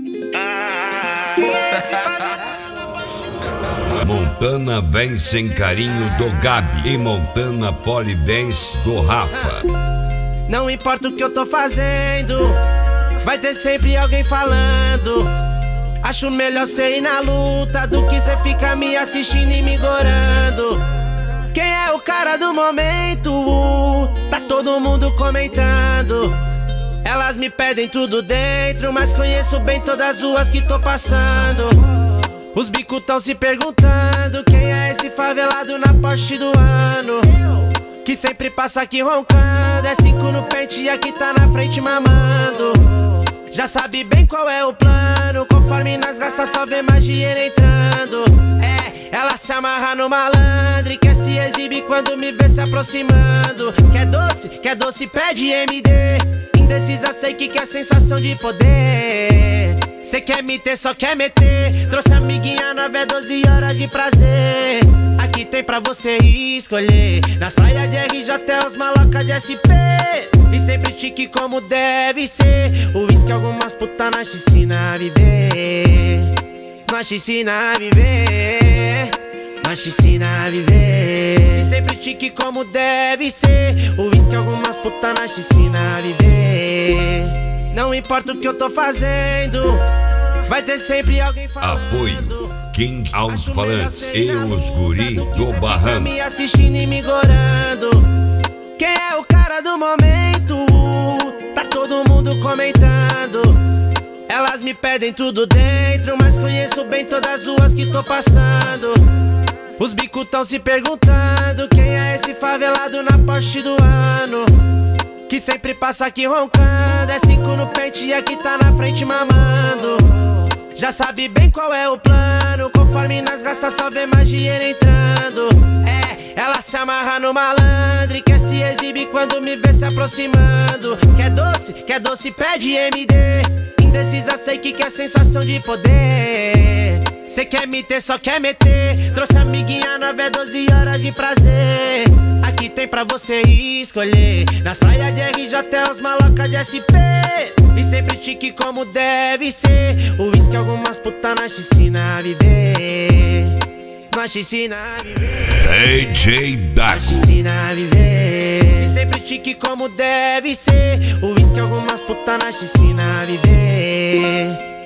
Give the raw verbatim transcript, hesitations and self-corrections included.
Montana vem sem carinho do Gabi e Montana Polidense do Rafa. Não importa o que eu tô fazendo, vai ter sempre alguém falando. Acho melhor cê ir na luta do que cê ficar me assistindo e me gorando. Quem é o cara do momento? Tá todo mundo comentando. Elas me pedem tudo dentro, mas conheço bem todas as que tô passando. Os bicos tão se perguntando quem é esse favelado na Porsche do ano, que sempre passa aqui roncando. É cinco no pente e aqui tá na frente mamando. Já sabe bem qual é o plano, conforme nós gasta só vê mais dinheiro entrando. É, ela se amarra no malandro e quer se exibir quando me vê se aproximando. Quer doce, quer doce, pede M D. Indecisa, sei que quer sensação de poder. Cê quer me ter, só quer meter. Trouxe amiguinha nove, é doze horas de prazer. Aqui tem pra você escolher. Nas praias de R J até os malocas de S P. E sempre chique como deve ser. O uísque algumas putas nós te ensina a viver. Nós te ensina a viver. Nós te ensina a viver. E sempre chique como deve ser. O uísque algumas putas nós te ensina a viver. Não importa o que eu tô fazendo, vai ter sempre alguém falando. Apoio King Alto-Falantes e os guri do Barranco. Me assistindo e me gorando. Quem é o cara do momento? Tá todo mundo comentando. Elas me pedem tudo dentro, mas conheço bem todas as que tô passando. Os bicos tão se perguntando quem é esse favelado na Porsche do ano, que sempre passa aqui roncando. É cinco no pente e aqui tá na frente mamando. Já sabe bem qual é o plano, conforme nós gasta só vê mais dinheiro entrando. É, ela se amarra no malandro e quer se exibir quando me vê se aproximando. Quer doce, quer doce, pede M D. Indecisa, sei que quer sensação de poder. Cê quer me ter, só quer meter. Trouxe amiguinha nove, é doze horas de prazer. Aqui tem pra você escolher. Nas praias de R J até os malocas de S P. E sempre chique como deve ser. O uísque algumas putas nós te ensina a viver. Nós te ensina a viver. D J Dago. Nós te ensina a viver. E sempre chique como deve ser. O uísque algumas putas nós te ensina a viver.